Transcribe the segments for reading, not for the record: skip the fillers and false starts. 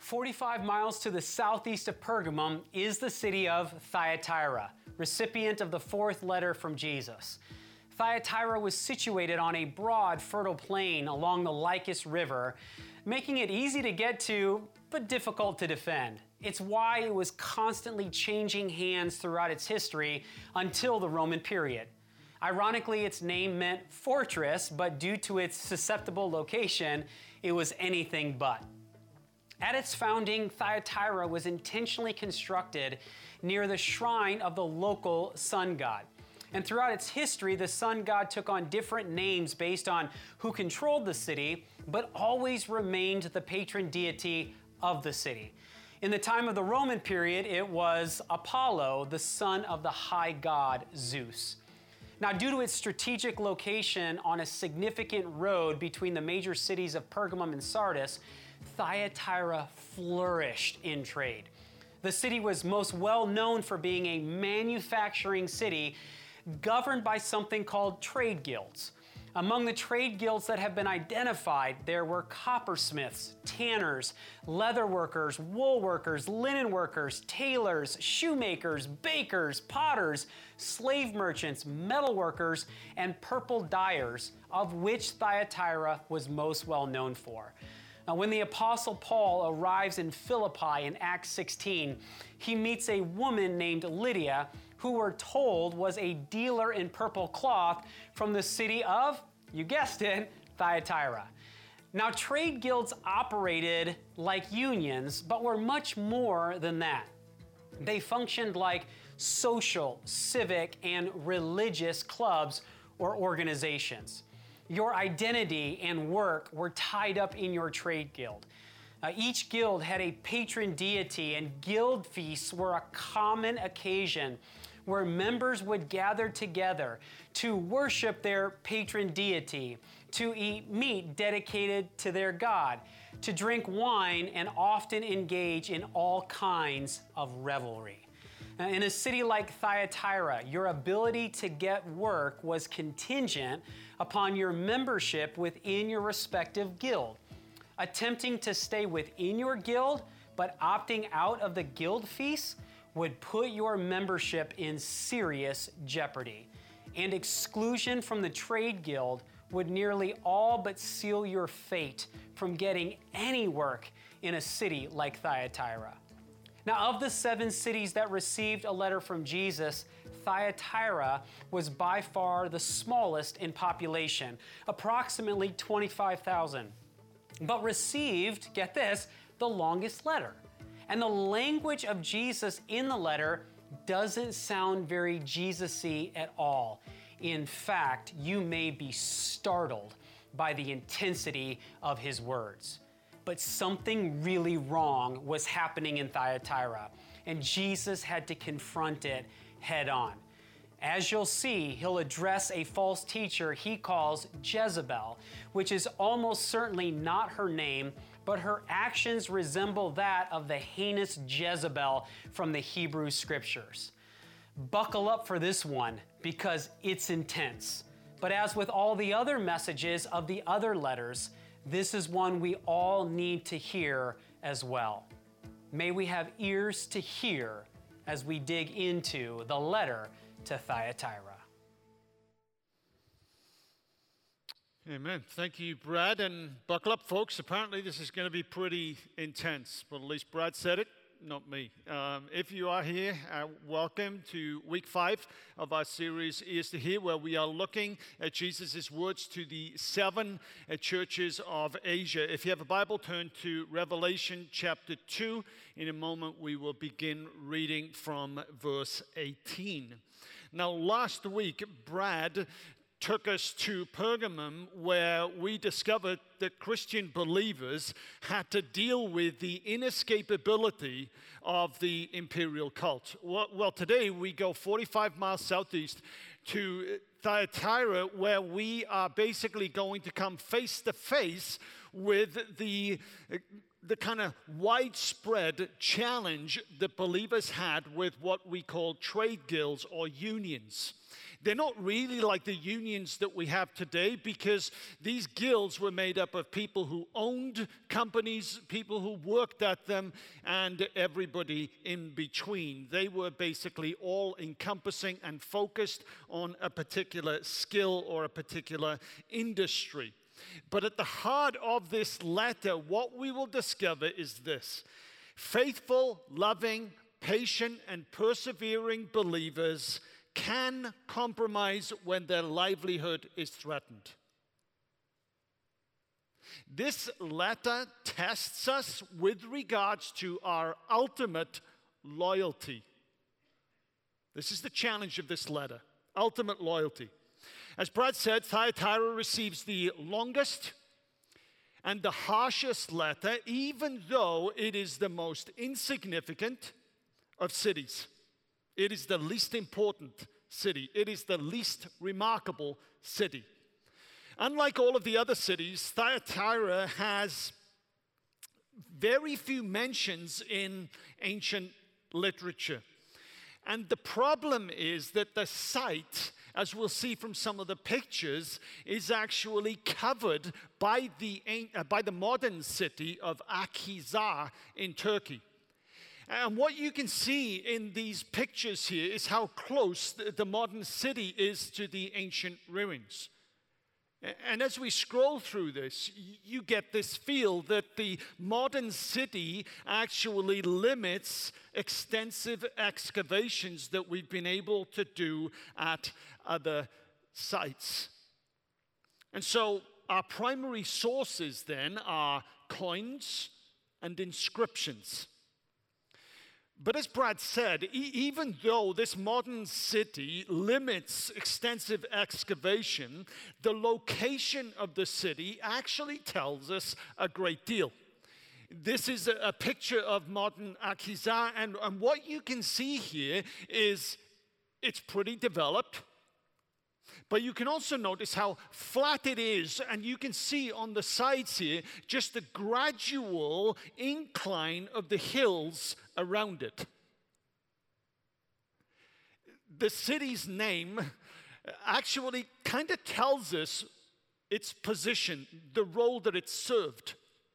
45 miles to the southeast of Pergamum is the city of Thyatira, recipient of the fourth letter from Jesus. Thyatira was situated on a broad, fertile plain along the Lycus River, making it easy to get to, but difficult to defend. It's why it was constantly changing hands throughout its history until the Roman period. Ironically, its name meant fortress, but due to its susceptible location, it was anything but. At its founding, Thyatira was intentionally constructed near the shrine of the local sun god. And throughout its history, the sun god took on different names based on who controlled the city, but always remained the patron deity of the city. In the time of the Roman period, it was Apollo, the son of the high god Zeus. Now, due to its strategic location on a significant road between the major cities of Pergamum and Sardis, Thyatira flourished in trade. The city was most well known for being a manufacturing city governed by something called trade guilds. Among the trade guilds that have been identified, there were coppersmiths, tanners, leather workers, wool workers, linen workers, tailors, shoemakers, bakers, potters, slave merchants, metal workers, and purple dyers, of which Thyatira was most well known for. Now, when the Apostle Paul arrives in Philippi in Acts 16, he meets a woman named Lydia, who we're told was a dealer in purple cloth from the city of, you guessed it, Thyatira. Now, trade guilds operated like unions, but were much more than that. They functioned like social, civic, and religious clubs or organizations. Your identity and work were tied up in your trade guild. Each guild had a patron deity, and guild feasts were a common occasion where members would gather together to worship their patron deity, to eat meat dedicated to their god, to drink wine, and often engage in all kinds of revelry. In a city like Thyatira, your ability to get work was contingent upon your membership within your respective guild. Attempting to stay within your guild, but opting out of the guild feasts would put your membership in serious jeopardy. And exclusion from the trade guild would nearly all but seal your fate from getting any work in a city like Thyatira. Now, of the 7 cities that received a letter from Jesus, Thyatira was by far the smallest in population, approximately 25,000, but received, get this, the longest letter. And the language of Jesus in the letter doesn't sound very Jesus-y at all. In fact, you may be startled by the intensity of his words. But something really wrong was happening in Thyatira, and Jesus had to confront it head on. As you'll see, he'll address a false teacher he calls Jezebel, which is almost certainly not her name, but her actions resemble that of the heinous Jezebel from the Hebrew Scriptures. Buckle up for this one, because it's intense. But as with all the other messages of the other letters, this is one we all need to hear as well. May we have ears to hear as we dig into the letter to Thyatira. Amen. Thank you, Brad. And buckle up, folks. Apparently this is going to be pretty intense, but at least Brad said it, not me. If you are here, welcome to week 5 of our series, Ears to Hear, where we are looking at Jesus' words to the 7 churches of Asia. If you have a Bible, turn to Revelation chapter 2. In a moment, we will begin reading from verse 18. Now, last week, Brad took us to Pergamum, where we discovered that Christian believers had to deal with the inescapability of the imperial cult. Well, today we go 45 miles southeast to Thyatira, where we are basically going to come face to face with the kind of widespread challenge that believers had with what we call trade guilds or unions. They're not really like the unions that we have today, because these guilds were made up of people who owned companies, people who worked at them, and everybody in between. They were basically all encompassing and focused on a particular skill or a particular industry. But at the heart of this letter, what we will discover is this: faithful, loving, patient, and persevering believers can compromise when their livelihood is threatened. This letter tests us with regards to our ultimate loyalty. This is the challenge of this letter: ultimate loyalty. As Brad said, Thyatira receives the longest and the harshest letter, even though it is the most insignificant of cities. It is the least important city. It is the least remarkable city. Unlike all of the other cities, Thyatira has very few mentions in ancient literature. And the problem is that the site, as we'll see from some of the pictures, is actually covered by the modern city of Akhisar in Turkey. And what you can see in these pictures here is how close the modern city is to the ancient ruins. And as we scroll through this, you get this feel that the modern city actually limits extensive excavations that we've been able to do at other sites. And so our primary sources then are coins and inscriptions. But as Brad said, even though this modern city limits extensive excavation, the location of the city actually tells us a great deal. This is a picture of modern Akhisar, and what you can see here is it's pretty developed. But you can also notice how flat it is, and you can see on the sides here just the gradual incline of the hills around it. The city's name actually kind of tells us its position, the role that it served.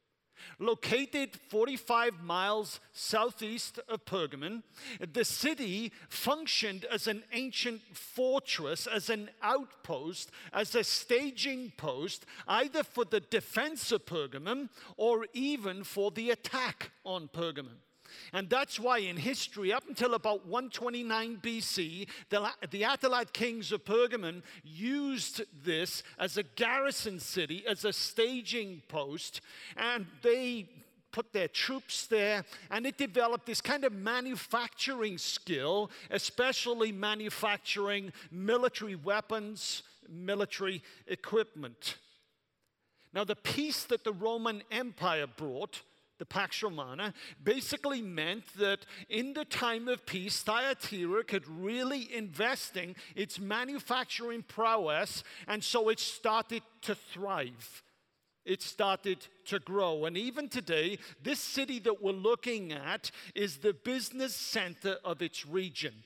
Located 45 miles southeast of Pergamon, the city functioned as an ancient fortress, as an outpost, as a staging post, either for the defense of Pergamon or even for the attack on Pergamon. And that's why in history, up until about 129 BC, the Attalid kings of Pergamon used this as a garrison city, as a staging post, and they put their troops there, and it developed this kind of manufacturing skill, especially manufacturing military weapons, military equipment. Now, the peace that the Roman Empire brought, the Pax Romana, basically meant that in the time of peace, Thyatira could really investing its manufacturing prowess, and so it started to thrive. It started to grow. And even today, this city that we're looking at is the business center of its region.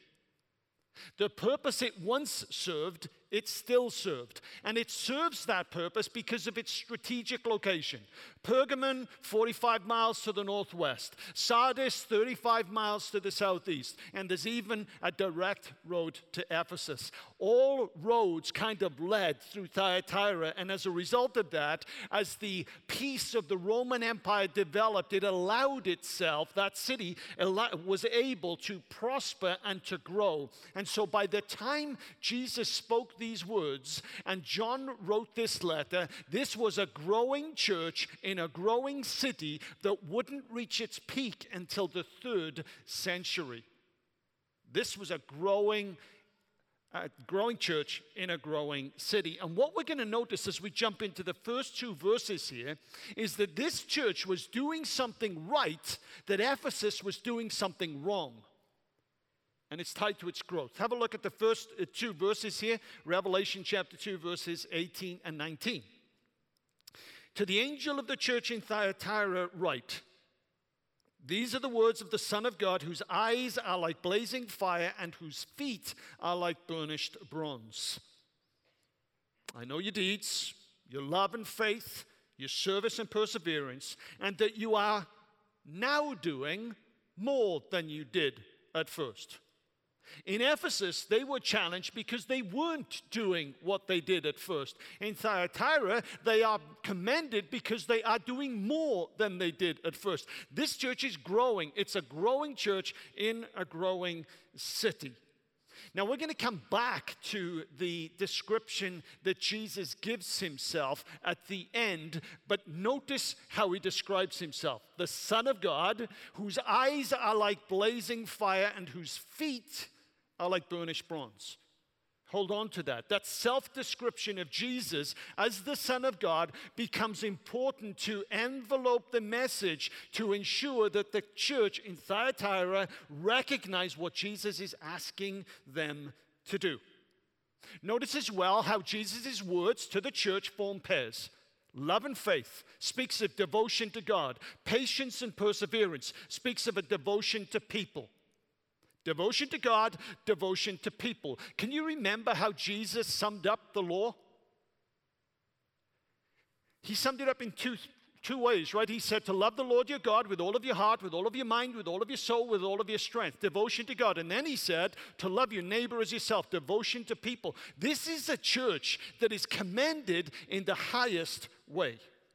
The purpose it once served, it still served. And it serves that purpose because of its strategic location. Pergamon, 45 miles to the northwest. Sardis, 35 miles to the southeast. And there's even a direct road to Ephesus. All roads kind of led through Thyatira. And as a result of that, as the peace of the Roman Empire developed, it allowed itself, that city was able to prosper and to grow. And so by the time Jesus spoke these words and John wrote this letter, this was a growing church in a growing city that wouldn't reach its peak until the 3rd century. This was a growing church in a growing city. And what we're going to notice as we jump into the first 2 verses here is that this church was doing something right, that Ephesus was doing something wrong. And it's tied to its growth. Have a look at the first 2 verses here, Revelation chapter 2, verses 18 and 19. To the angel of the church in Thyatira write, These are the words of the Son of God, whose eyes are like blazing fire and whose feet are like burnished bronze. I know your deeds, your love and faith, your service and perseverance, and that you are now doing more than you did at first. In Ephesus, they were challenged because they weren't doing what they did at first. In Thyatira, they are commended because they are doing more than they did at first. This church is growing. It's a growing church in a growing city. Now, we're going to come back to the description that Jesus gives himself at the end, but notice how he describes himself. The Son of God, whose eyes are like blazing fire and whose feet are like burnished bronze. Hold on to that. That self-description of Jesus as the Son of God becomes important to envelope the message to ensure that the church in Thyatira recognize what Jesus is asking them to do. Notice as well how Jesus' words to the church form pairs. Love and faith speaks of devotion to God. Patience and perseverance speaks of a devotion to people. Devotion to God, devotion to people. Can you remember how Jesus summed up the law? He summed it up in two ways, right? He said to love the Lord your God with all of your heart, with all of your mind, with all of your soul, with all of your strength. Devotion to God. And then he said to love your neighbor as yourself. Devotion to people. This is a church that is commended in the highest way.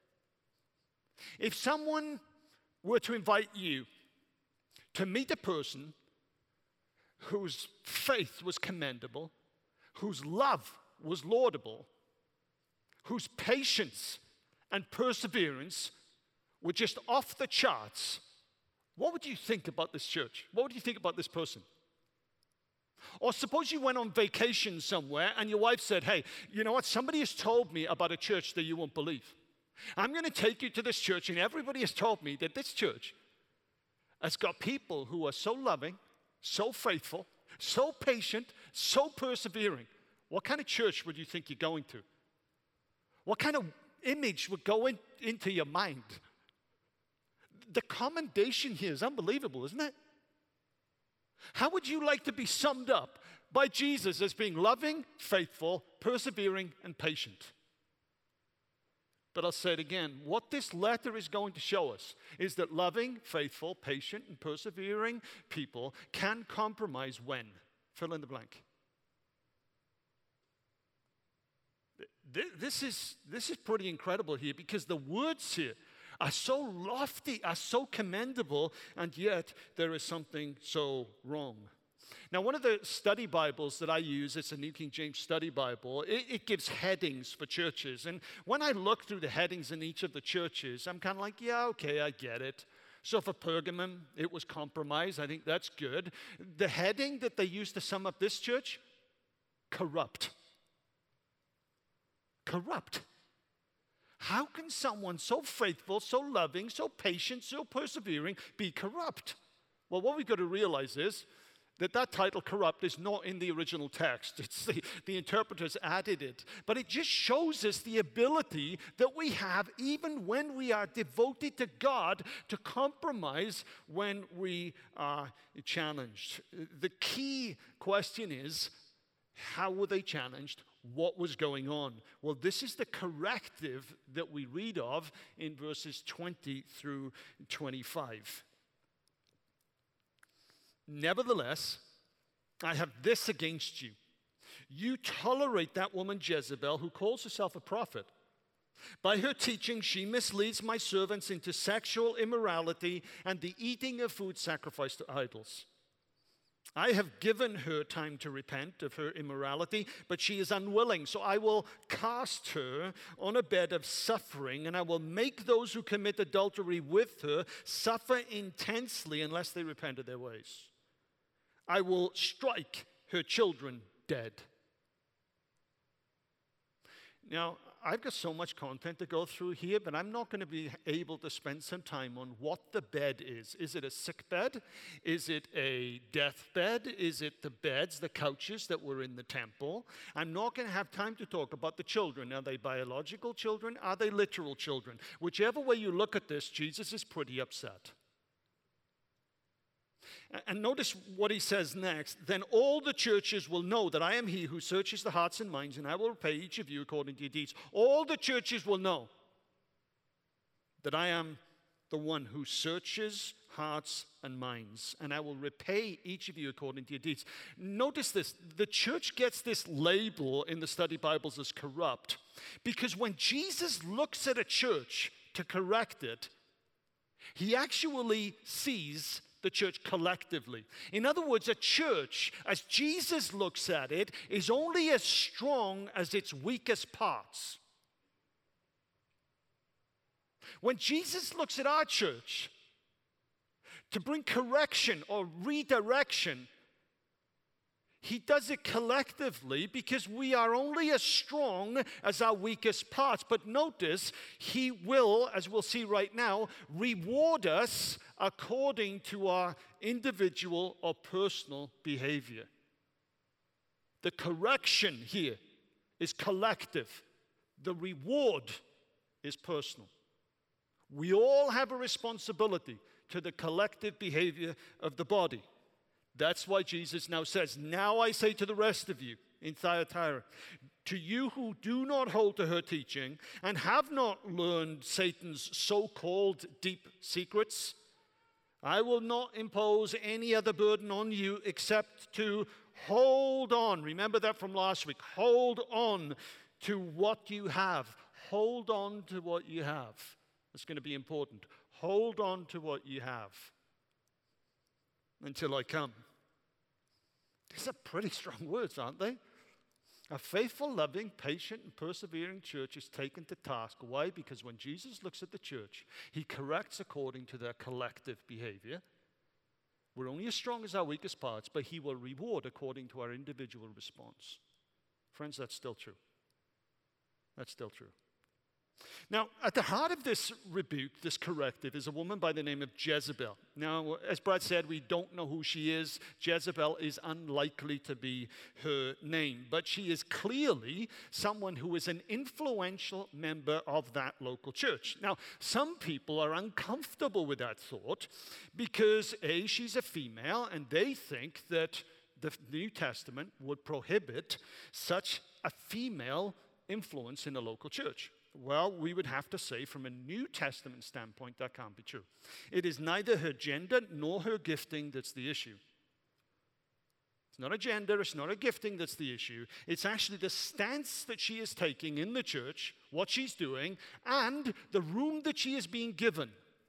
If someone were to invite you to meet a person whose faith was commendable, whose love was laudable, whose patience and perseverance were just off the charts, what would you think about this church? What would you think about this person? Or suppose you went on vacation somewhere and your wife said, hey, you know what? Somebody has told me about a church that you won't believe. I'm going to take you to this church, and everybody has told me that this church has got people who are so loving, so faithful, so patient, so persevering. What kind of church would you think you're going to? What kind of image would go into your mind? The commendation here is unbelievable, isn't it? How would you like to be summed up by Jesus as being loving, faithful, persevering, and patient? But I'll say it again. What this letter is going to show us is that loving, faithful, patient, and persevering people can compromise when? Fill in the blank. This is pretty incredible here, because the words here are so lofty, are so commendable, and yet there is something so wrong. Now, one of the study Bibles that I use, it's a New King James Study Bible, it gives headings for churches. And when I look through the headings in each of the churches, I'm kind of like, yeah, okay, I get it. So for Pergamum, it was compromise. I think that's good. The heading that they used to sum up this church, corrupt. Corrupt. How can someone so faithful, so loving, so patient, so persevering be corrupt? Well, what we've got to realize is that title, corrupt, is not in the original text. It's the interpreters added it. But it just shows us the ability that we have, even when we are devoted to God, to compromise when we are challenged. The key question is, how were they challenged? What was going on? Well, this is the corrective that we read of in verses 20 through 25. Nevertheless, I have this against you. You tolerate that woman Jezebel, who calls herself a prophet. By her teaching, she misleads my servants into sexual immorality and the eating of food sacrificed to idols. I have given her time to repent of her immorality, but she is unwilling. So I will cast her on a bed of suffering, and I will make those who commit adultery with her suffer intensely unless they repent of their ways. I will strike her children dead. Now, I've got so much content to go through here, but I'm not going to be able to spend some time on what the bed is. Is it a sick bed? Is it a death bed? Is it the beds, the couches that were in the temple? I'm not going to have time to talk about the children. Are they biological children? Are they literal children? Whichever way you look at this, Jesus is pretty upset. And notice what he says next. Then all the churches will know that I am he who searches the hearts and minds, and I will repay each of you according to your deeds. All the churches will know that I am the one who searches hearts and minds, and I will repay each of you according to your deeds. Notice this. The church gets this label in the study Bibles as corrupt because when Jesus looks at a church to correct it, he actually sees the church collectively. In other words, a church, as Jesus looks at it, is only as strong as its weakest parts. When Jesus looks at our church to bring correction or redirection, he does it collectively because we are only as strong as our weakest parts. But notice, he will, as we'll see right now, reward us according to our individual or personal behavior. The correction here is collective. The reward is personal. We all have a responsibility to the collective behavior of the body. That's why Jesus now says, now I say to the rest of you in Thyatira, to you who do not hold to her teaching and have not learned Satan's so-called deep secrets, I will not impose any other burden on you except to hold on. Remember that from last week. Hold on to what you have. Hold on to what you have. That's going to be important. Hold on to what you have until I come. These are pretty strong words, aren't they? A faithful, loving, patient, and persevering church is taken to task. Why? Because when Jesus looks at the church, he corrects according to their collective behavior. We're only as strong as our weakest parts, but he will reward according to our individual response. Friends, that's still true. That's still true. Now, at the heart of this rebuke, this corrective, is a woman by the name of Jezebel. Now, as Brad said, we don't know who she is. Jezebel is unlikely to be her name, but she is clearly someone who is an influential member of that local church. Now, some people are uncomfortable with that thought because, A, she's a female, and they think that the New Testament would prohibit such a female influence in a local church. Well, we would have to say from a New Testament standpoint, that can't be true. It is neither her gender nor her gifting that's the issue. It's not a gender, it's not a gifting that's the issue. It's actually the stance that she is taking in the church, what she's doing, and the room that she is being given.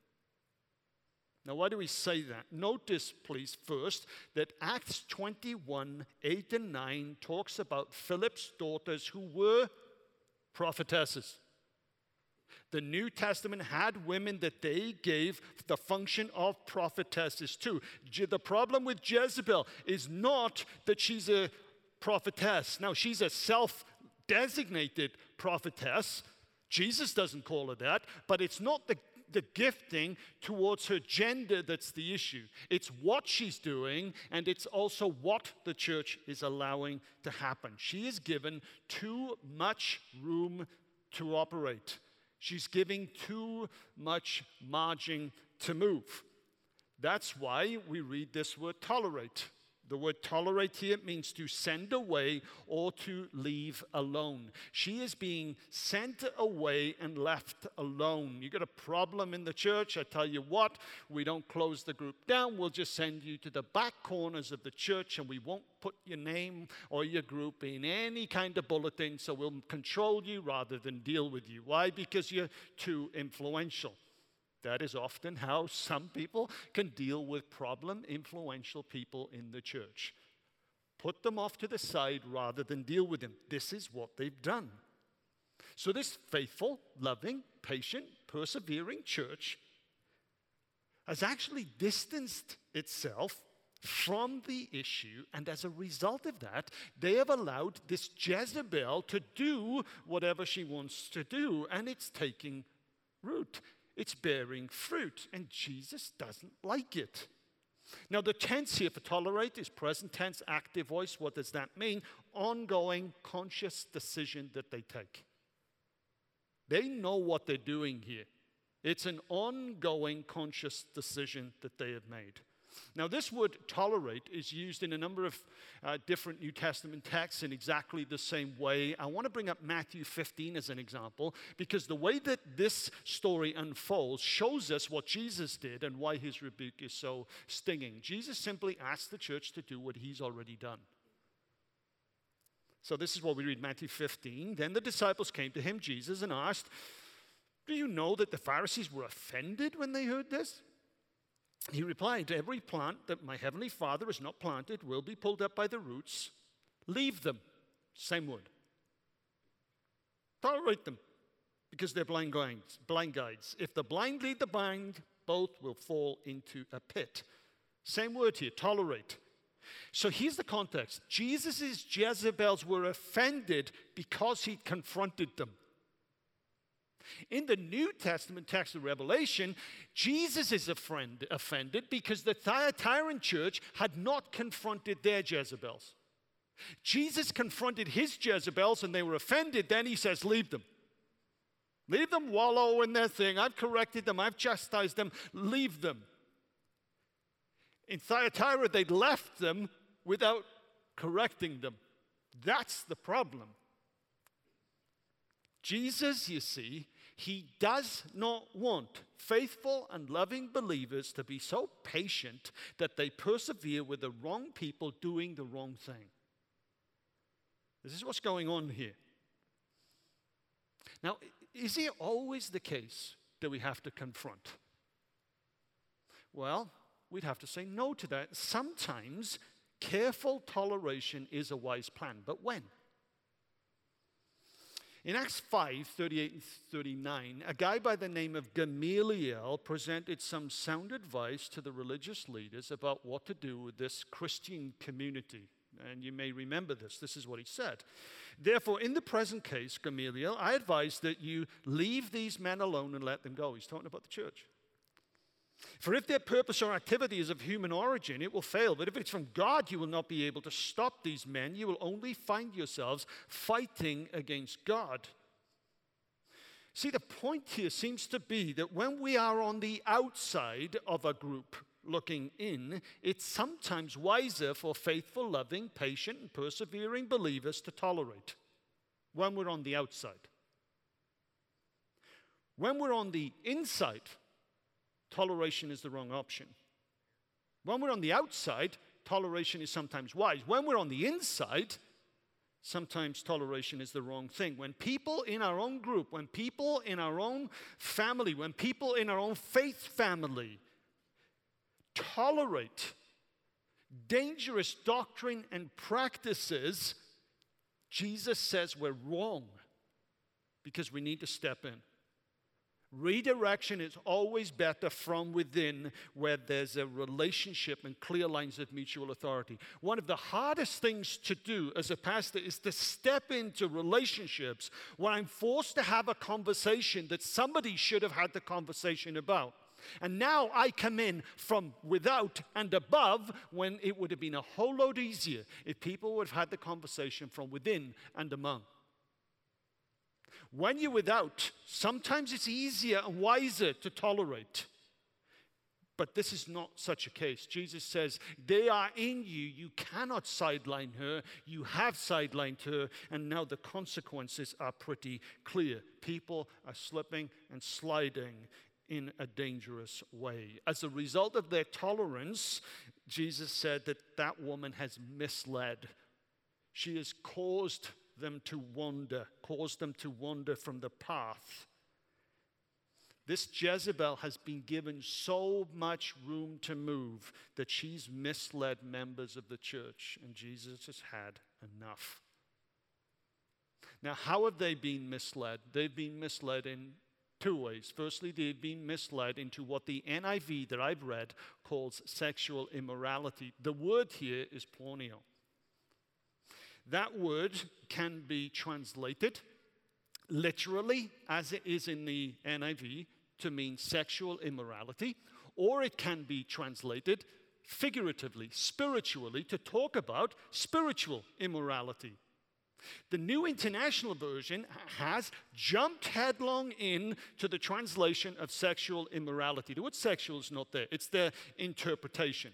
Now, why do we say that? Notice, please, first, that Acts 21, 8 and 9 talks about Philip's daughters who were prophetesses. The New Testament had women that they gave the function of prophetesses to. The problem with Jezebel is not that she's a prophetess. Now, she's a self-designated prophetess. Jesus doesn't call her that, but it's not the gifting towards her gender that's the issue. It's what she's doing, and it's also what the church is allowing to happen. She is given too much room to operate. She's giving too much margin to move. That's why we read this word tolerate. The word tolerate here means to send away or to leave alone. She is being sent away and left alone. You got a problem in the church, I tell you what, we don't close the group down. We'll just send you to the back corners of the church and we won't put your name or your group in any kind of bulletin, so we'll control you rather than deal with you. Why? Because you're too influential. That is often how some people can deal with influential people in the church. Put them off to the side rather than deal with them. This is what they've done. So this faithful, loving, patient, persevering church has actually distanced itself from the issue, and as a result of that, they have allowed this Jezebel to do whatever she wants to do, and it's taking root. It's bearing fruit, and Jesus doesn't like it. Now, the tense here for tolerate is present tense, active voice. What does that mean? Ongoing, conscious decision that they take. They know what they're doing here. It's an ongoing, conscious decision that they have made. Now, this word tolerate is used in a number of different New Testament texts in exactly the same way. I want to bring up Matthew 15 as an example, because the way that this story unfolds shows us what Jesus did and why his rebuke is so stinging. Jesus simply asked the church to do what he's already done. So this is what we read, Matthew 15. Then the disciples came to him, Jesus, and asked, "Do you know that the Pharisees were offended when they heard this?" He replied, "Every plant that my heavenly Father has not planted will be pulled up by the roots. Leave them." Same word. Tolerate them, because they're blind guides. If the blind lead the blind, both will fall into a pit. Same word here, tolerate. So here's the context. Jesus' Jezebels were offended because he confronted them. In the New Testament text of Revelation, Jesus is offended because the Thyatiran church had not confronted their Jezebels. Jesus confronted his Jezebels and they were offended. Then he says, leave them. Leave them wallow in their thing. I've corrected them. I've chastised them. Leave them. In Thyatira, they'd left them without correcting them. That's the problem. Jesus, you see, he does not want faithful and loving believers to be so patient that they persevere with the wrong people doing the wrong thing. This is what's going on here. Now, is it always the case that we have to confront? Well, we'd have to say no to that. Sometimes careful toleration is a wise plan, but when? In Acts 5, 38 and 39, a guy by the name of Gamaliel presented some sound advice to the religious leaders about what to do with this Christian community. And you may remember this. This is what he said. "Therefore, in the present case, Gamaliel, I advise that you leave these men alone and let them go." He's talking about the church. "For if their purpose or activity is of human origin, it will fail. But if it's from God, you will not be able to stop these men. You will only find yourselves fighting against God." See, the point here seems to be that when we are on the outside of a group looking in, it's sometimes wiser for faithful, loving, patient, and persevering believers to tolerate when we're on the outside. When we're on the inside, toleration is the wrong option. When we're on the outside, toleration is sometimes wise. When we're on the inside, sometimes toleration is the wrong thing. When people in our own group, when people in our own family, when people in our own faith family tolerate dangerous doctrine and practices, Jesus says we're wrong because we need to step in. Redirection is always better from within, where there's a relationship and clear lines of mutual authority. One of the hardest things to do as a pastor is to step into relationships where I'm forced to have a conversation that somebody should have had the conversation about. And now I come in from without and above, when it would have been a whole lot easier if people would have had the conversation from within and among. When you're without, sometimes it's easier and wiser to tolerate. But this is not such a case. Jesus says, they are in you. You cannot sideline her. You have sidelined her. And now the consequences are pretty clear. People are slipping and sliding in a dangerous way. As a result of their tolerance, Jesus said that that woman has misled. She has caused them to wander from the path. This Jezebel has been given so much room to move that she's misled members of the church, and Jesus has had enough. Now, how have they been misled? They've been misled in two ways. Firstly, they've been misled into what the NIV that I've read calls sexual immorality. The word here is porneo. That word can be translated literally, as it is in the NIV, to mean sexual immorality, or it can be translated figuratively, spiritually, to talk about spiritual immorality. The New International Version has jumped headlong into the translation of sexual immorality. The word sexual is not there. It's their interpretation.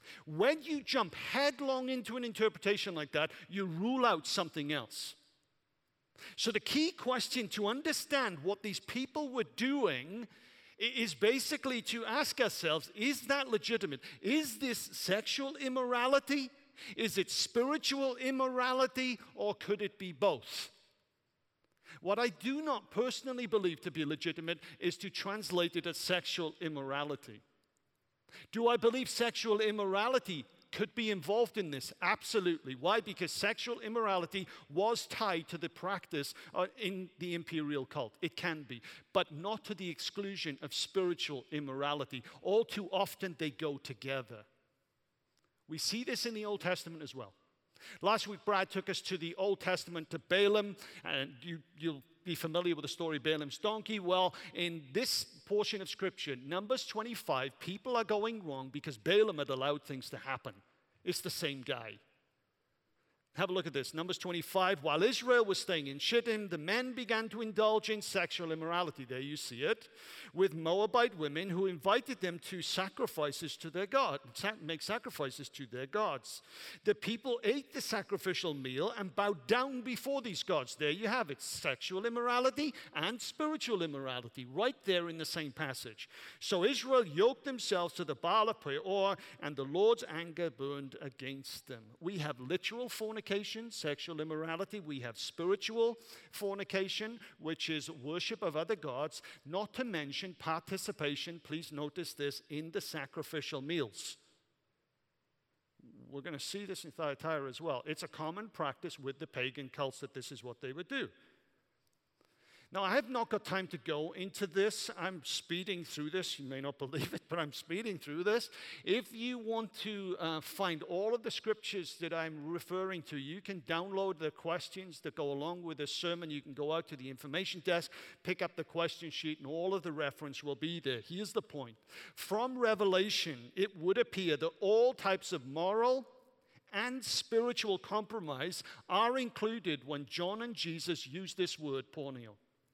When you jump headlong into an interpretation like that, you rule out something else. So the key question to understand what these people were doing is basically to ask ourselves, is that legitimate? Is this sexual immorality? Is it spiritual immorality? Or could it be both? What I do not personally believe to be legitimate is to translate it as sexual immorality. Do I believe sexual immorality could be involved in this? Absolutely. Why? Because sexual immorality was tied to the practice in the imperial cult. It can be, but not to the exclusion of spiritual immorality. All too often they go together. We see this in the Old Testament as well. Last week, Brad took us to the Old Testament to Balaam, and you'll be familiar with the story of Balaam's donkey. Well, in this portion of Scripture, Numbers 25, people are going wrong because Balaam had allowed things to happen. It's the same guy. Have a look at this. Numbers 25, while Israel was staying in Shittim, the men began to indulge in sexual immorality. There you see it. With Moabite women who invited them to sacrifices to their God, make sacrifices to their gods. The people ate the sacrificial meal and bowed down before these gods. There you have it. Sexual immorality and spiritual immorality right there in the same passage. So Israel yoked themselves to the Baal of Peor, and the Lord's anger burned against them. We have literal fornication, sexual immorality. We have spiritual fornication, which is worship of other gods, not to mention participation, please notice this, in the sacrificial meals. We're going to see this in Thyatira as well. It's a common practice with the pagan cults that this is what they would do. Now, I have not got time to go into this. I'm speeding through this. You may not believe it, but I'm speeding through this. If you want to find all of the scriptures that I'm referring to, you can download the questions that go along with this sermon. You can go out to the information desk, pick up the question sheet, and all of the reference will be there. Here's the point. From Revelation, it would appear that all types of moral and spiritual compromise are included when John and Jesus use this word, porneo.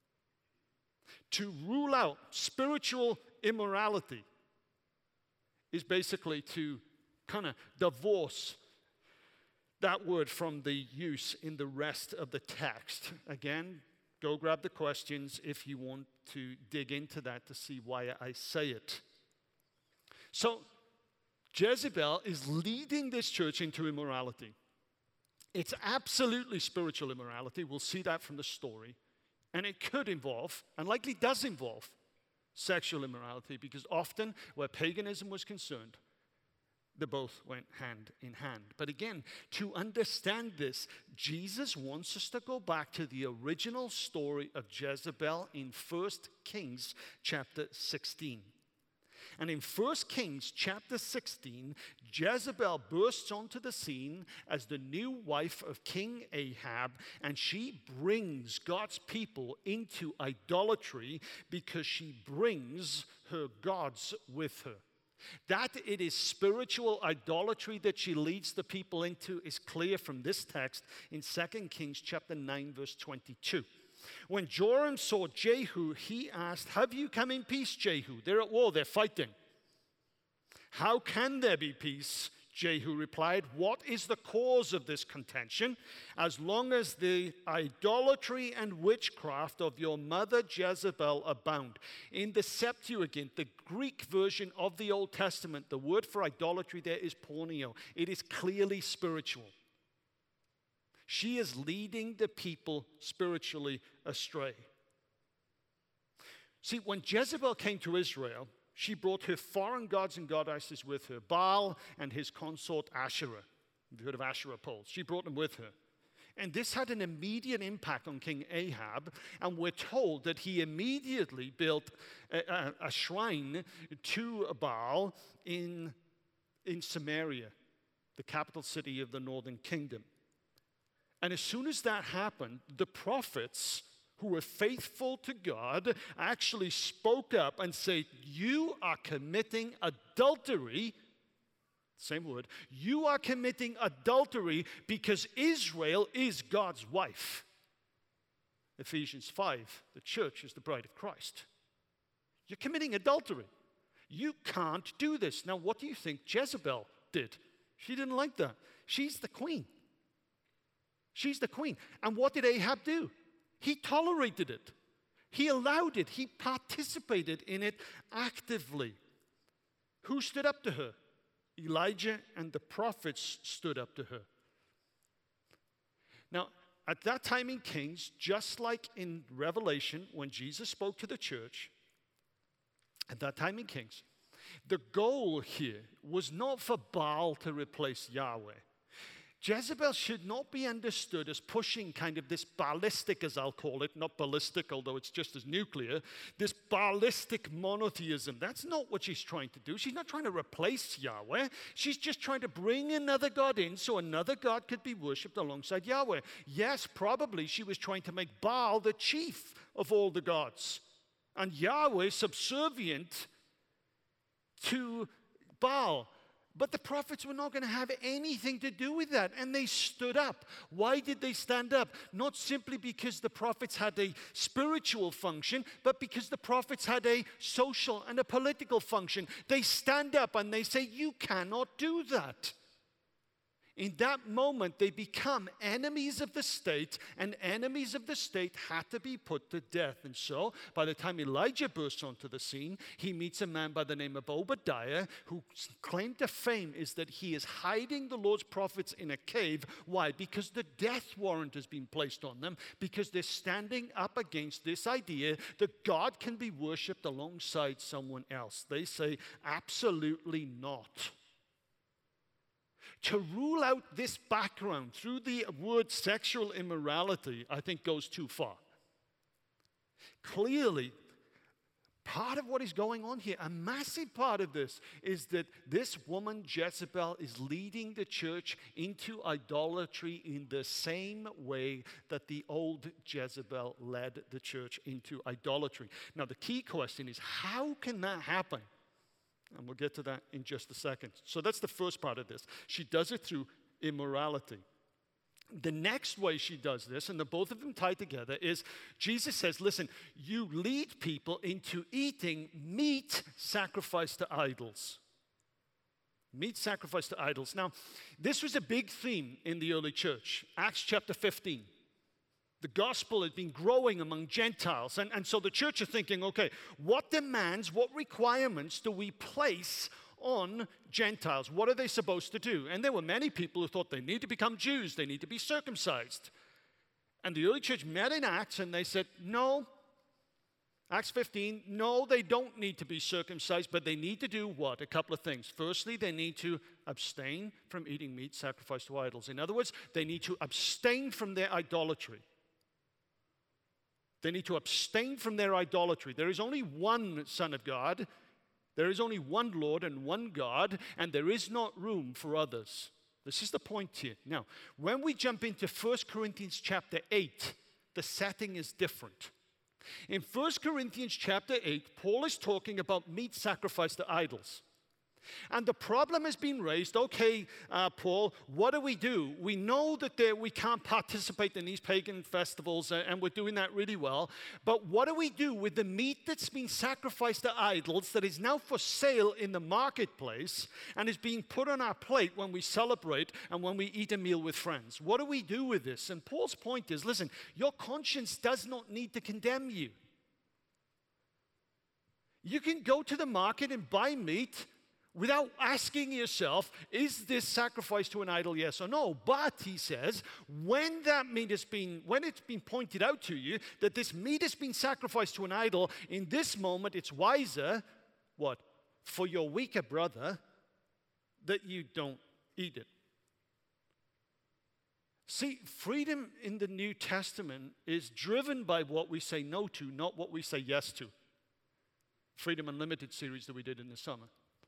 To rule out spiritual immorality is basically to kind of divorce that word from the use in the rest of the text. Again, go grab the questions if you want to dig into that to see why I say it. So, Jezebel is leading this church into immorality. It's absolutely spiritual immorality. We'll see that from the story. And it could involve, and likely does involve, sexual immorality, because often where paganism was concerned, they both went hand in hand. But again, to understand this, Jesus wants us to go back to the original story of Jezebel in 1 Kings chapter 16. And in 1 Kings chapter 16, Jezebel bursts onto the scene as the new wife of King Ahab, and she brings God's people into idolatry because she brings her gods with her. That it is spiritual idolatry that she leads the people into is clear from this text in 2 Kings chapter 9, verse 22. When Joram saw Jehu, he asked, "Have you come in peace, Jehu?" They're at war, they're fighting. "How can there be peace?" Jehu replied. "What is the cause of this contention? As long as the idolatry and witchcraft of your mother Jezebel abound." In the Septuagint, the Greek version of the Old Testament, the word for idolatry there is porneo. It is clearly spiritual. She is leading the people spiritually astray. See, when Jezebel came to Israel, she brought her foreign gods and goddesses with her, Baal and his consort Asherah. You've heard of Asherah poles. She brought them with her. And this had an immediate impact on King Ahab, and we're told that he immediately built a shrine to Baal in Samaria, the capital city of the northern kingdom. And as soon as that happened, the prophets who were faithful to God actually spoke up and said, "You are committing adultery." Same word. "You are committing adultery because Israel is God's wife." Ephesians 5, the church is the bride of Christ. You're committing adultery. You can't do this. Now, what do you think Jezebel did. She didn't like that. She's the queen. She's the queen. And what did Ahab do? He tolerated it. He allowed it. He participated in it actively. Who stood up to her? Elijah and the prophets stood up to her. Now, at that time in Kings, just like in Revelation, when Jesus spoke to the church, at that time in Kings, the goal here was not for Baal to replace Yahweh. Jezebel should not be understood as pushing kind of this ballistic, as I'll call it, not ballistic, although it's just as nuclear, this ballistic monotheism. That's not what she's trying to do. She's not trying to replace Yahweh. She's just trying to bring another God in so another God could be worshipped alongside Yahweh. Yes, probably she was trying to make Baal the chief of all the gods and Yahweh subservient to Baal. But the prophets were not going to have anything to do with that, and they stood up. Why did they stand up? Not simply because the prophets had a spiritual function, but because the prophets had a social and a political function. They stand up and they say, you cannot do that. In that moment, they become enemies of the state, and enemies of the state had to be put to death. And so, by the time Elijah bursts onto the scene, he meets a man by the name of Obadiah, whose claim to fame is that he is hiding the Lord's prophets in a cave. Why? Because the death warrant has been placed on them, because they're standing up against this idea that God can be worshipped alongside someone else. They say, absolutely not. To rule out this background through the word sexual immorality, I think, goes too far. Clearly, part of what is going on here, a massive part of this, is that this woman, Jezebel, is leading the church into idolatry in the same way that the old Jezebel led the church into idolatry. Now, the key question is, how can that happen? And we'll get to that in just a second. So that's the first part of this. She does it through immorality. The next way she does this, and the both of them tie together, is Jesus says, listen, you lead people into eating meat sacrificed to idols. Meat sacrificed to idols. Now, this was a big theme in the early church. Acts chapter 15. The gospel had been growing among Gentiles. And so the church are thinking, okay, what demands, what requirements do we place on Gentiles? What are they supposed to do? And there were many people who thought they need to become Jews, they need to be circumcised. And the early church met in Acts and they said, no, Acts 15, no, they don't need to be circumcised, but they need to do what? A couple of things. Firstly, they need to abstain from eating meat sacrificed to idols. In other words, they need to abstain from their idolatry. They need to abstain from their idolatry. There is only one Son of God. There is only one Lord and one God, and there is not room for others. This is the point here. Now, when we jump into 1 Corinthians chapter 8, the setting is different. In 1 Corinthians chapter 8, Paul is talking about meat sacrificed to idols. And the problem has been raised, okay, Paul, what do? We know that we can't participate in these pagan festivals, and we're doing that really well. But what do we do with the meat that's been sacrificed to idols that is now for sale in the marketplace and is being put on our plate when we celebrate and when we eat a meal with friends? What do we do with this? And Paul's point is, listen, your conscience does not need to condemn you. You can go to the market and buy meat without asking yourself, is this sacrifice to an idol, yes or no? But, he says, when it's been pointed out to you that this meat has been sacrificed to an idol, in this moment it's wiser, what? For your weaker brother, that you don't eat it. See, freedom in the New Testament is driven by what we say no to, not what we say yes to. Freedom Unlimited series that we did in the summer.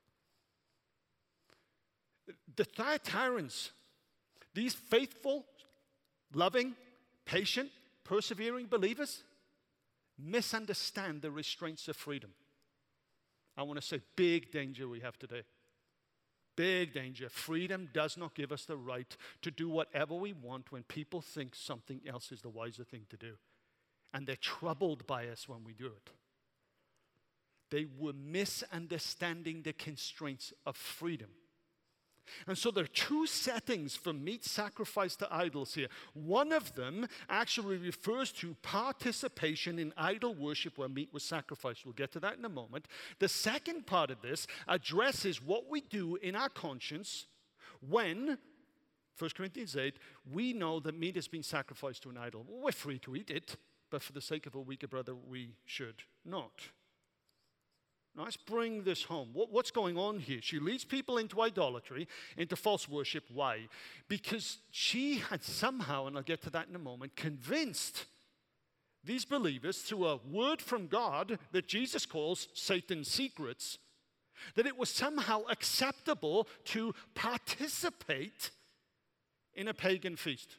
The Thyatirans, these faithful, loving, patient, persevering believers, misunderstand the restraints of freedom. I want to say big danger we have today. Big danger. Freedom does not give us the right to do whatever we want when people think something else is the wiser thing to do. And they're troubled by us when we do it. They were misunderstanding the constraints of freedom. And so there are two settings for meat sacrificed to idols here. One of them actually refers to participation in idol worship where meat was sacrificed. We'll get to that in a moment. The second part of this addresses what we do in our conscience when, 1 Corinthians 8, we know that meat has been sacrificed to an idol. We're free to eat it, but for the sake of a weaker brother, we should not. Now let's bring this home. What's going on here? She leads people into idolatry, into false worship. Why? Because she had somehow, and I'll get to that in a moment, convinced these believers through a word from God that Jesus calls Satan's secrets, that it was somehow acceptable to participate in a pagan feast.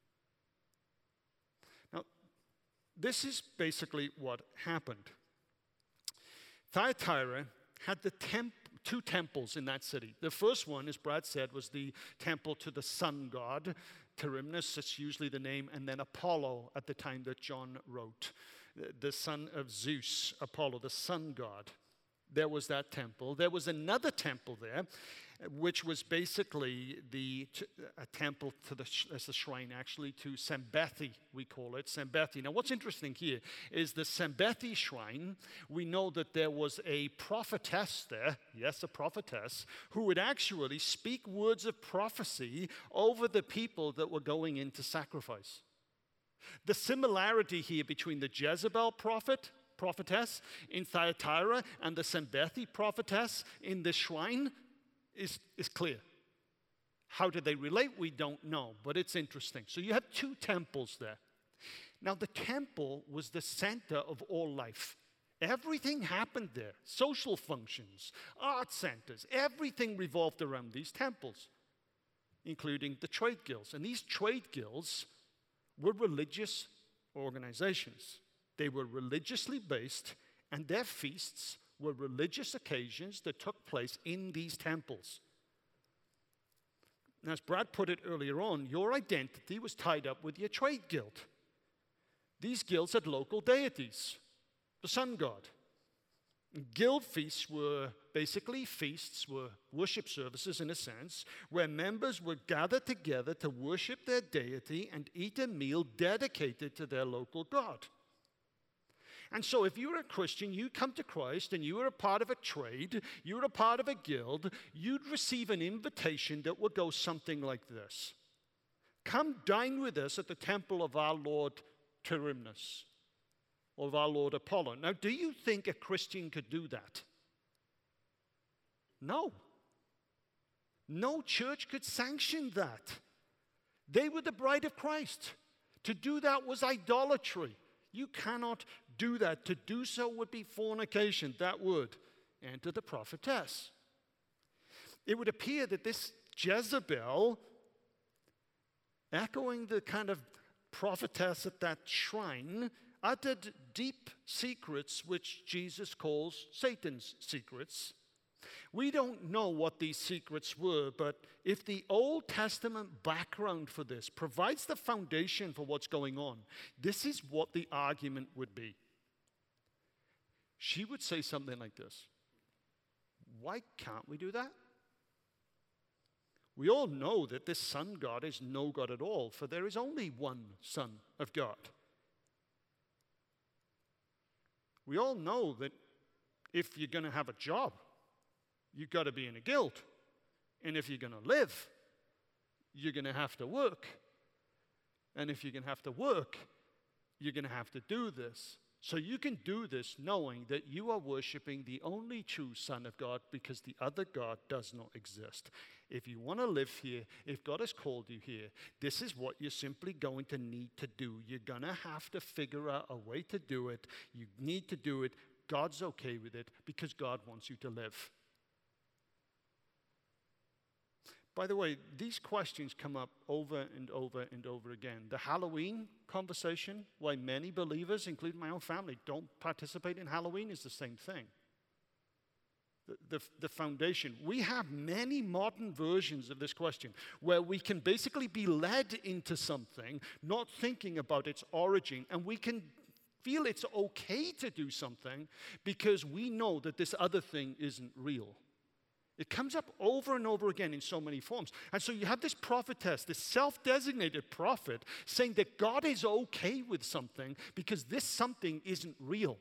Now, this is basically what happened. Thyatira had two temples in that city. The first one, as Brad said, was the temple to the sun god, Terimnus, that's usually the name, and then Apollo at the time that John wrote. The son of Zeus, Apollo, the sun god. There was that temple. There was another temple there, which was basically a temple as a shrine, actually, to Sembethi, we call it, Sembethi. Now, what's interesting here is the Sembethi shrine, we know that there was a prophetess there, yes, a prophetess, who would actually speak words of prophecy over the people that were going in to sacrifice. The similarity here between the Jezebel prophetess in Thyatira and the Sembethi prophetess in the shrine is clear. How did they relate? We don't know, but it's interesting. So you have two temples there. Now, the temple was the center of all life. Everything happened there. Social functions, art centers, everything revolved around these temples, including the trade guilds. And these trade guilds were religious organizations. They were religiously based, and their feasts were religious occasions that took place in these temples. And as Brad put it earlier on, your identity was tied up with your trade guild. These guilds had local deities, the sun god. Guild feasts were basically worship services in a sense, where members would gather together to worship their deity and eat a meal dedicated to their local god. And so if you were a Christian, you come to Christ and you were a part of a trade, you were a part of a guild, you'd receive an invitation that would go something like this. Come dine with us at the temple of our Lord Terimnus, or of our Lord Apollo. Now, do you think a Christian could do that? No. No church could sanction that. They were the bride of Christ. To do that was idolatry. You cannot do that. To do so would be fornication. That would enter the prophetess. It would appear that this Jezebel, echoing the kind of prophetess at that shrine, uttered deep secrets which Jesus calls Satan's secrets. We don't know what these secrets were, but if the Old Testament background for this provides the foundation for what's going on, this is what the argument would be. She would say something like this: why can't we do that? We all know that this sun god is no God at all, for there is only one Son of God. We all know that if you're going to have a job, you've got to be in a guild. And if you're going to live, you're going to have to work. And if you're going to have to work, you're going to have to do this. So you can do this knowing that you are worshiping the only true Son of God, because the other God does not exist. If you want to live here, if God has called you here, this is what you're simply going to need to do. You're going to have to figure out a way to do it. You need to do it. God's okay with it because God wants you to live. By the way, these questions come up over and over and over again. The Halloween conversation, why many believers, including my own family, don't participate in Halloween, is the same thing. The foundation. We have many modern versions of this question where we can basically be led into something, not thinking about its origin, and we can feel it's okay to do something because we know that this other thing isn't real. It comes up over and over again in so many forms. And so you have this prophetess, this self-designated prophet, saying that God is okay with something because this something isn't real.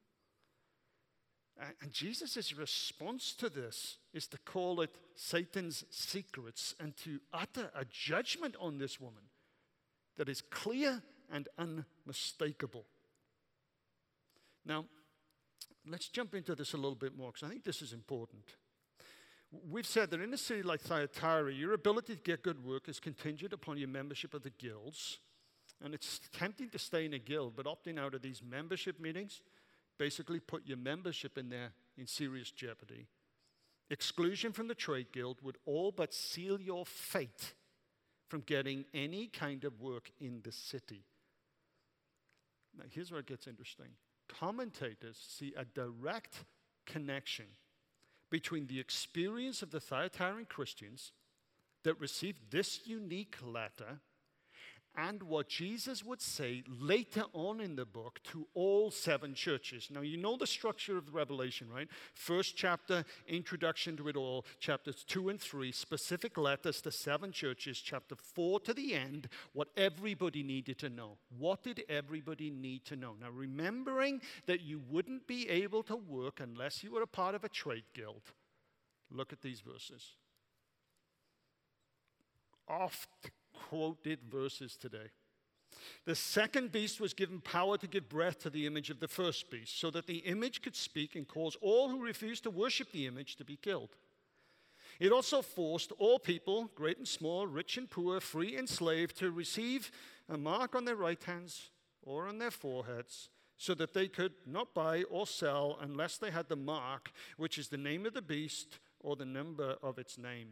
And Jesus' response to this is to call it Satan's secrets and to utter a judgment on this woman that is clear and unmistakable. Now, let's jump into this a little bit more because I think this is important. We've said that in a city like Thyatira, your ability to get good work is contingent upon your membership of the guilds. And it's tempting to stay in a guild, but opting out of these membership meetings basically put your membership in there in serious jeopardy. Exclusion from the trade guild would all but seal your fate from getting any kind of work in the city. Now, here's where it gets interesting. Commentators see a direct connection between the experience of the Thyatiran Christians that received this unique letter and what Jesus would say later on in the book to all 7 churches. Now, you know the structure of the Revelation, right? First chapter, introduction to it all. Chapters 2 and 3, specific letters to 7 churches. Chapter 4 to the end, what everybody needed to know. What did everybody need to know? Now, remembering that you wouldn't be able to work unless you were a part of a trade guild, look at these verses. Oft quoted verses today. The second beast was given power to give breath to the image of the first beast, so that the image could speak and cause all who refused to worship the image to be killed. It also forced all people, great and small, rich and poor, free and slave, to receive a mark on their right hands or on their foreheads, so that they could not buy or sell unless they had the mark, which is the name of the beast or the number of its name.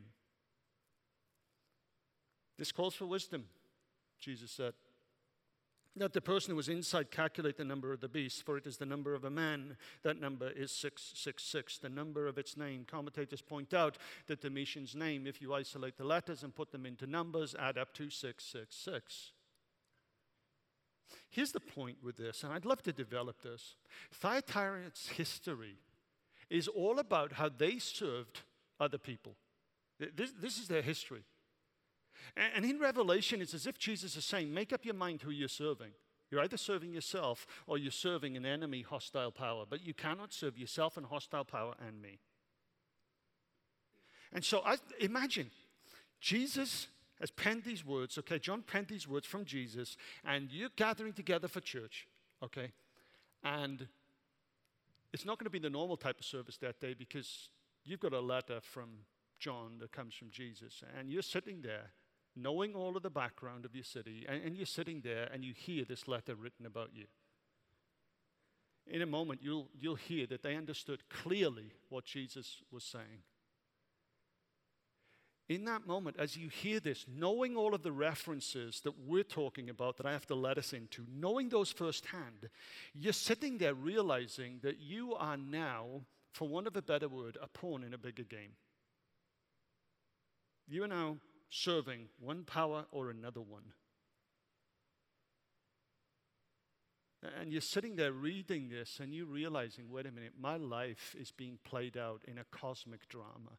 This calls for wisdom, Jesus said. Let the person who was inside calculate the number of the beast, for it is the number of a man. That number is 666, the number of its name. Commentators point out that the Domitian's name, if you isolate the letters and put them into numbers, add up to 666. Here's the point with this, and I'd love to develop this. Thyatira's history is all about how they served other people. This is their history. And in Revelation, it's as if Jesus is saying, make up your mind who you're serving. You're either serving yourself or you're serving an enemy, hostile power. But you cannot serve yourself and hostile power and me. And so imagine, Jesus has penned these words, okay? John penned these words from Jesus, and you're gathering together for church, okay? And it's not going to be the normal type of service that day because you've got a letter from John that comes from Jesus, and you're sitting there knowing all of the background of your city, and you're sitting there and you hear this letter written about you. In a moment, you'll hear that they understood clearly what Jesus was saying. In that moment, as you hear this, knowing all of the references that we're talking about that I have to let us into, knowing those firsthand, you're sitting there realizing that you are now, for want of a better word, a pawn in a bigger game. You are now serving one power or another one. And you're sitting there reading this and you're realizing, wait a minute, my life is being played out in a cosmic drama.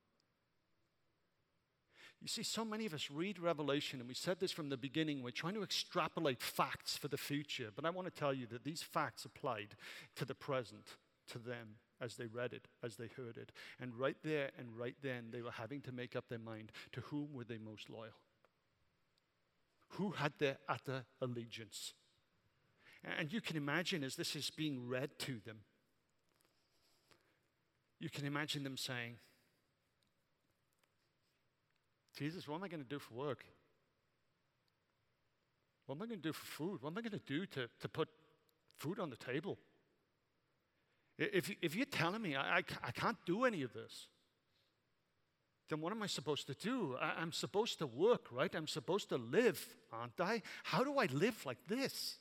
You see, so many of us read Revelation, and we said this from the beginning, we're trying to extrapolate facts for the future. But I want to tell you that these facts applied to the present, to them, as they read it, as they heard it. And right there and right then, they were having to make up their mind to whom were they most loyal? Who had their utter allegiance? And you can imagine as this is being read to them, you can imagine them saying, Jesus, what am I going to do for work? What am I going to do for food? What am I going to do to put food on the table? If you're telling me I can't do any of this, then what am I supposed to do? I'm supposed to work, right? I'm supposed to live, aren't I? How do I live like this?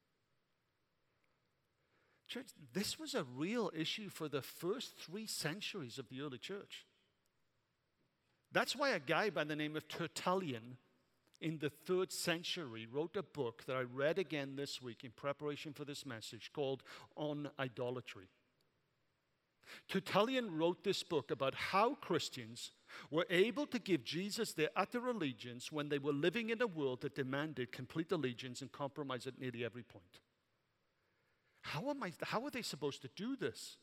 Church, this was a real issue for the first 3 centuries of the early church. That's why a guy by the name of Tertullian in the 3rd century wrote a book that I read again this week in preparation for this message called On Idolatry. Tertullian wrote this book about how Christians were able to give Jesus their utter allegiance when they were living in a world that demanded complete allegiance and compromise at nearly every point. How are they supposed to do this?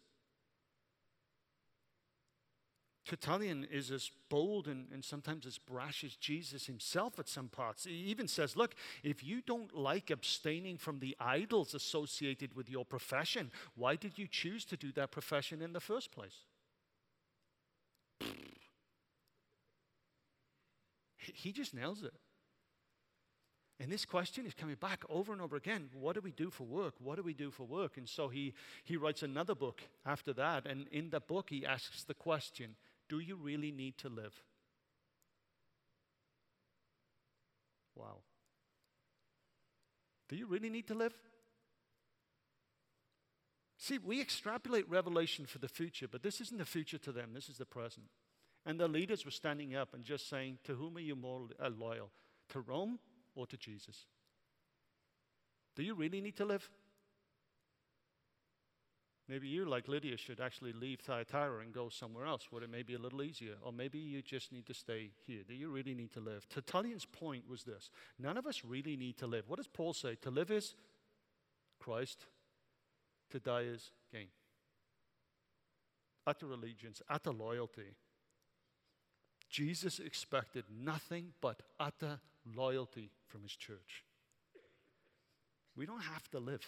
Tertullian is as bold and sometimes as brash as Jesus himself at some parts. He even says, look, if you don't like abstaining from the idols associated with your profession, why did you choose to do that profession in the first place? He just nails it. And this question is coming back over and over again. What do we do for work? What do we do for work? And so he writes another book after that. And in that book, he asks the question, do you really need to live? Wow. Do you really need to live? See, we extrapolate Revelation for the future, but this isn't the future to them. This is the present. And the leaders were standing up and just saying, to whom are you more loyal? To Rome or to Jesus? Do you really need to live? Maybe you, like Lydia, should actually leave Thyatira and go somewhere else where it may be a little easier. Or maybe you just need to stay here. Do you really need to live? Tertullian's point was this. None of us really need to live. What does Paul say? To live is Christ. To die is gain. Utter allegiance, utter loyalty. Jesus expected nothing but utter loyalty from his church. We don't have to live.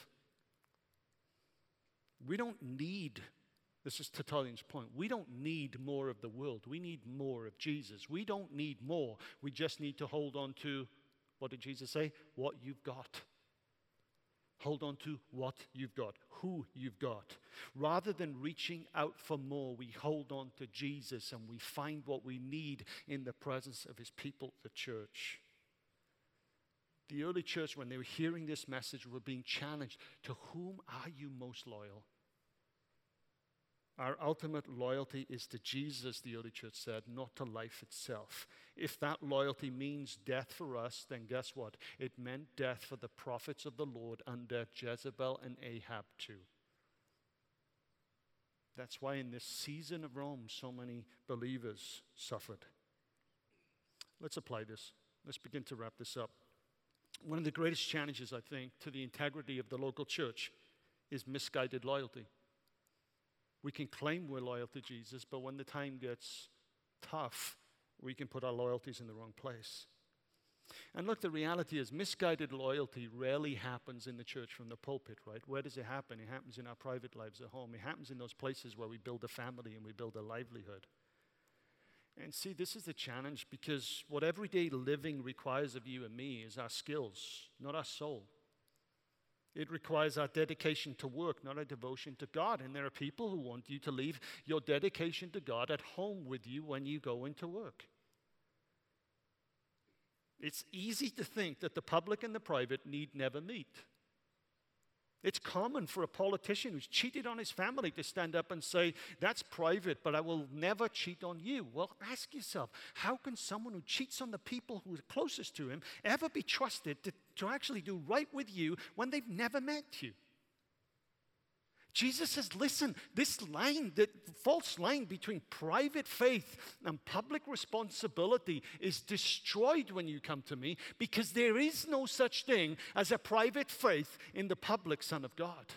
We don't need, this is Tertullian's point, we don't need more of the world. We need more of Jesus. We don't need more. We just need to hold on to, what did Jesus say? What you've got. Hold on to what you've got, who you've got. Rather than reaching out for more, we hold on to Jesus and we find what we need in the presence of his people, the church. The early church, when they were hearing this message, were being challenged. To whom are you most loyal? Our ultimate loyalty is to Jesus, the early church said, not to life itself. If that loyalty means death for us, then guess what? It meant death for the prophets of the Lord under Jezebel and Ahab too. That's why in this season of Rome, so many believers suffered. Let's apply this. Let's begin to wrap this up. One of the greatest challenges, I think, to the integrity of the local church is misguided loyalty. We can claim we're loyal to Jesus, but when the time gets tough, we can put our loyalties in the wrong place. And look, the reality is misguided loyalty rarely happens in the church from the pulpit, right? Where does it happen? It happens in our private lives at home. It happens in those places where we build a family and we build a livelihood. And see, this is the challenge, because what everyday living requires of you and me is our skills, not our soul. It requires our dedication to work, not our devotion to God. And there are people who want you to leave your dedication to God at home with you when you go into work. It's easy to think that the public and the private need never meet. It's common for a politician who's cheated on his family to stand up and say, that's private, but I will never cheat on you. Well, ask yourself, how can someone who cheats on the people who are closest to him ever be trusted to actually do right with you when they've never met you? Jesus says, listen, this line, the false line between private faith and public responsibility is destroyed when you come to me, because there is no such thing as a private faith in the public Son of God.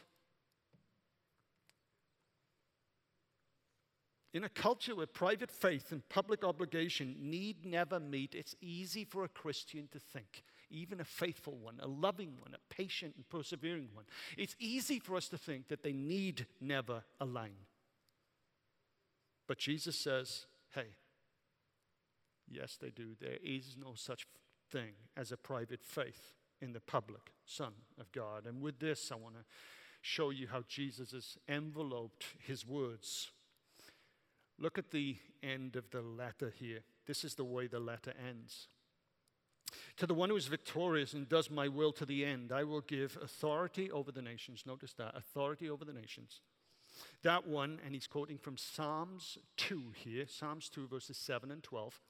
In a culture where private faith and public obligation need never meet, it's easy for a Christian to think, even a faithful one, a loving one, a patient and persevering one. It's easy for us to think that they need never align. But Jesus says, hey, yes, they do. There is no such thing as a private faith in the public Son of God. And with this, I want to show you how Jesus has enveloped his words. Look at the end of the letter here. This is the way the letter ends. To the one who is victorious and does my will to the end, I will give authority over the nations. Notice that, authority over the nations. That one, and he's quoting from Psalms 2 here, Psalms 2 verses 7 and 12.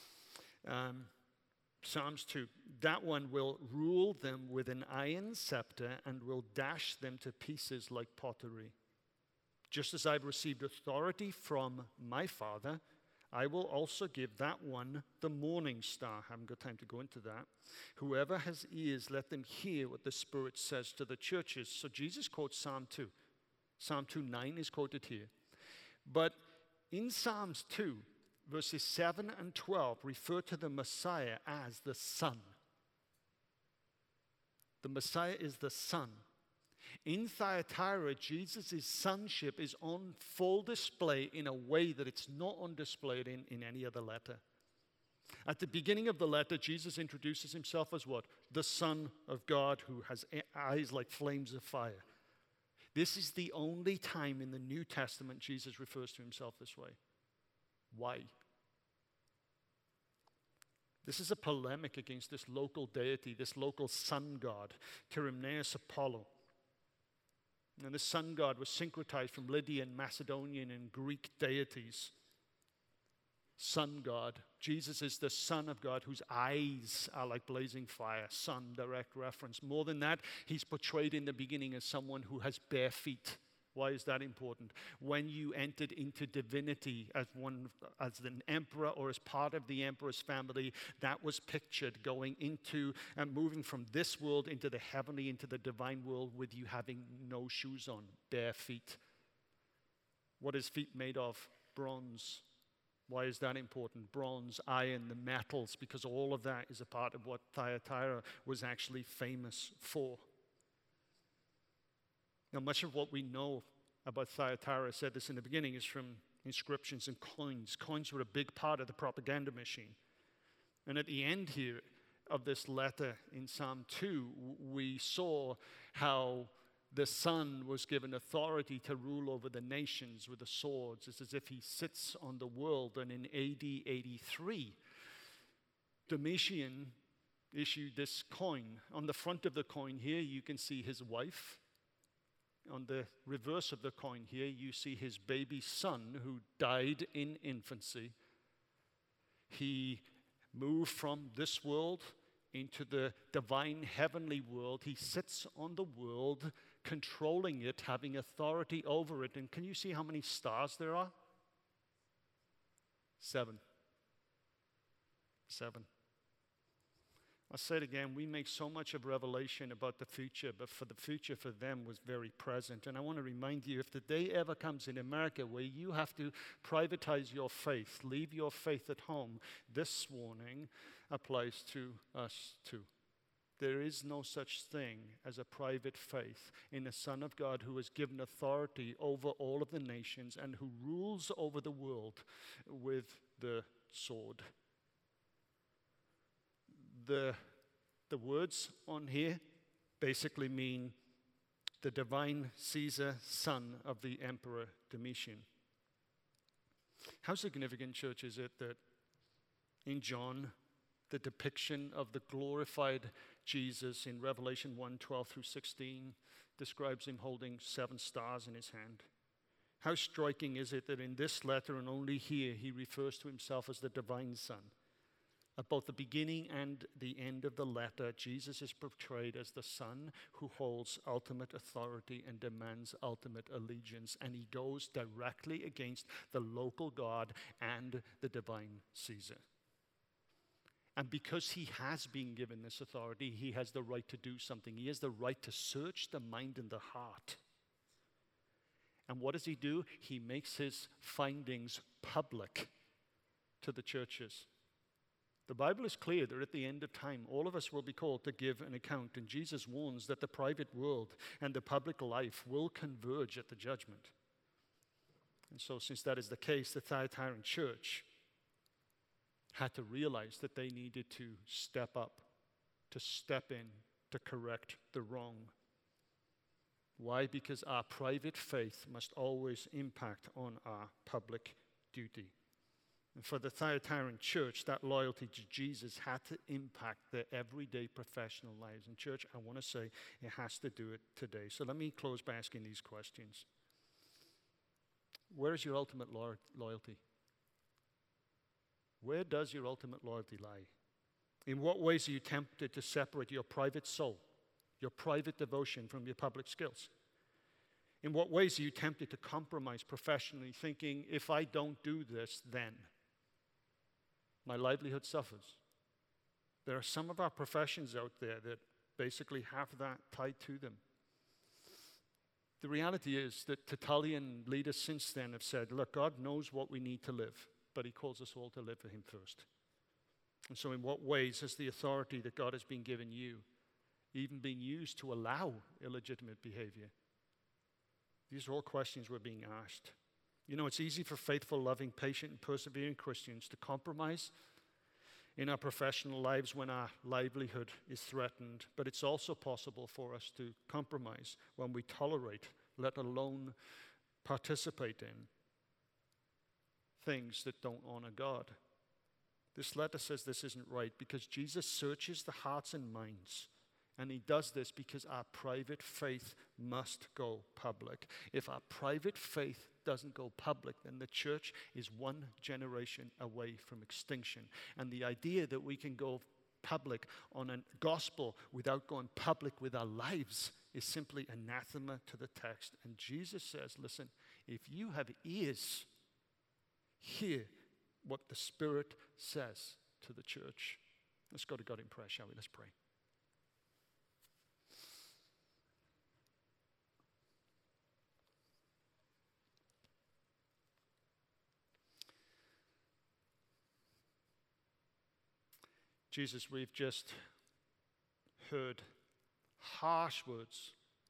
Psalms 2, that one will rule them with an iron scepter and will dash them to pieces like pottery. Just as I've received authority from my Father, I will also give that one the morning star. I haven't got time to go into that. Whoever has ears, let them hear what the Spirit says to the churches. So Jesus quotes Psalm 2. Psalm 2:9 is quoted here. But in Psalms 2, verses 7 and 12 refer to the Messiah as the Son. The Messiah is the Son. In Thyatira, Jesus' sonship is on full display in a way that it's not on display in any other letter. At the beginning of the letter, Jesus introduces himself as what? The Son of God who has eyes like flames of fire. This is the only time in the New Testament Jesus refers to himself this way. Why? This is a polemic against this local deity, this local sun god, Kyrmneus Apollo. And this sun god was syncretized from Lydian, Macedonian, and Greek deities. Sun god. Jesus is the Son of God whose eyes are like blazing fire. Sun, direct reference. More than that, he's portrayed in the beginning as someone who has bare feet. Why is that important? When you entered into divinity as an emperor or as part of the emperor's family, that was pictured going into and moving from this world into the heavenly, into the divine world with you having no shoes on, bare feet. What is feet made of? Bronze. Why is that important? Bronze, iron, the metals, because all of that is a part of what Thyatira was actually famous for. Now, much of what we know about Thyatira, I said this in the beginning, is from inscriptions and coins. Coins were a big part of the propaganda machine. And at the end here of this letter in Psalm 2, we saw how the Son was given authority to rule over the nations with the swords. It's as if he sits on the world. And in AD 83, Domitian issued this coin. On the front of the coin here, you can see his wife. On the reverse of the coin here, you see his baby son who died in infancy. He moved from this world into the divine heavenly world. He sits on the world, controlling it, having authority over it. And can you see how many stars there are? 7. 7. I'll say it again, we make so much of Revelation about the future, but for the future for them was very present. And I want to remind you, if the day ever comes in America where you have to privatize your faith, leave your faith at home, this warning applies to us too. There is no such thing as a private faith in the Son of God who has given authority over all of the nations and who rules over the world with the sword. The words on here basically mean the divine Caesar, son of the Emperor Domitian. How significant, church, is it that in John, the depiction of the glorified Jesus in Revelation 1:12 through 16 describes him holding 7 stars in his hand? How striking is it that in this letter and only here, he refers to himself as the divine Son? At both the beginning and the end of the letter, Jesus is portrayed as the Son who holds ultimate authority and demands ultimate allegiance, and he goes directly against the local God and the divine Caesar. And because he has been given this authority, he has the right to do something. He has the right to search the mind and the heart. And what does he do? He makes his findings public to the churches. The Bible is clear that at the end of time, all of us will be called to give an account. And Jesus warns that the private world and the public life will converge at the judgment. And so since that is the case, the Thyatiran church had to realize that they needed to step up, to step in, to correct the wrong. Why? Because our private faith must always impact on our public duty. And for the Thyatiran church, that loyalty to Jesus had to impact their everyday professional lives. And church, I want to say it has to do it today. So let me close by asking these questions. Where is your ultimate loyalty? Where does your ultimate loyalty lie? In what ways are you tempted to separate your private soul, your private devotion from your public skills? In what ways are you tempted to compromise professionally, thinking, if I don't do this, then my livelihood suffers? There are some of our professions out there that basically have that tied to them. The reality is that Tertullian leaders since then have said, look, God knows what we need to live, but he calls us all to live for him first. And so in what ways has the authority that God has been given you even been used to allow illegitimate behavior? These are all questions we're being asked. You know, it's easy for faithful, loving, patient, and persevering Christians to compromise in our professional lives when our livelihood is threatened, but it's also possible for us to compromise when we tolerate, let alone participate in, things that don't honor God. This letter says this isn't right because Jesus searches the hearts and minds, and he does this because our private faith must go public. If our private faith doesn't go public, then the church is one generation away from extinction. And the idea that we can go public on a gospel without going public with our lives is simply anathema to the text. And Jesus says, listen, if you have ears, hear what the Spirit says to the church. Let's go to God in prayer, shall we? Let's pray. Jesus, we've just heard harsh words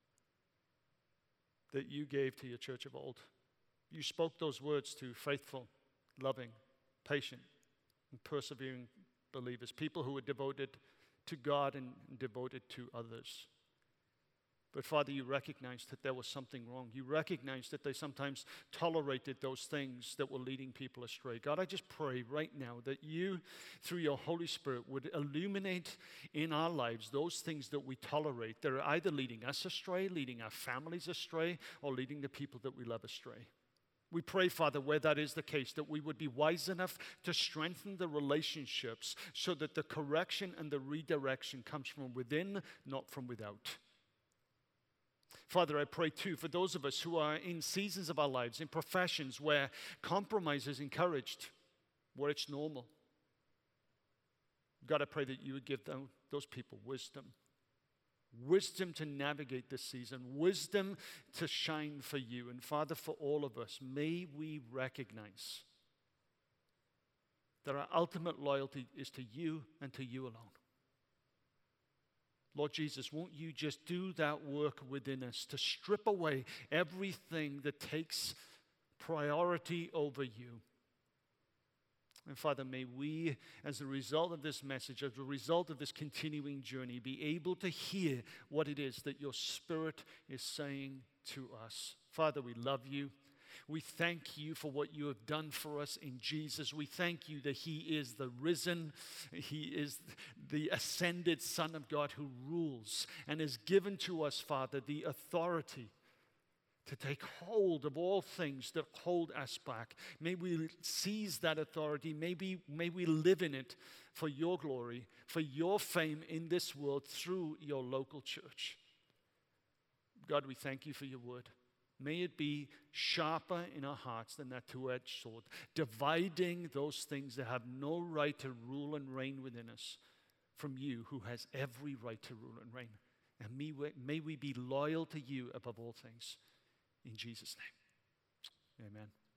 that you gave to your church of old. You spoke those words to faithful, loving, patient, and persevering believers, people who were devoted to God and devoted to others. But Father, you recognized that there was something wrong. You recognized that they sometimes tolerated those things that were leading people astray. God, I just pray right now that you, through your Holy Spirit, would illuminate in our lives those things that we tolerate that are either leading us astray, leading our families astray, or leading the people that we love astray. We pray, Father, where that is the case, that we would be wise enough to strengthen the relationships so that the correction and the redirection comes from within, not from without. Father, I pray too for those of us who are in seasons of our lives, in professions where compromise is encouraged, where it's normal. God, I pray that you would give those people wisdom. Wisdom to navigate this season, wisdom to shine for you. And Father, for all of us, may we recognize that our ultimate loyalty is to you and to you alone. Lord Jesus, won't you just do that work within us to strip away everything that takes priority over you? And Father, may we, as a result of this message, as a result of this continuing journey, be able to hear what it is that your Spirit is saying to us. Father, we love you. We thank you for what you have done for us in Jesus. We thank you that he is the risen, he is the ascended Son of God who rules and has given to us, Father, the authority to take hold of all things that hold us back. May we seize that authority. May we live in it for your glory, for your fame in this world through your local church. God, we thank you for your word. May it be sharper in our hearts than that two-edged sword, dividing those things that have no right to rule and reign within us from you, who has every right to rule and reign. And may we be loyal to you above all things. In Jesus' name, amen.